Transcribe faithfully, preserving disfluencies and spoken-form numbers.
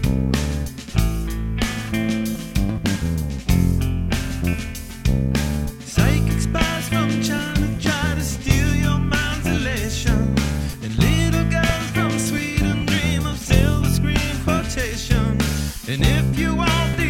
Psychic spies from China try to steal your mind's elation, and little girls from Sweden dream of silver screen quotation. And if you want the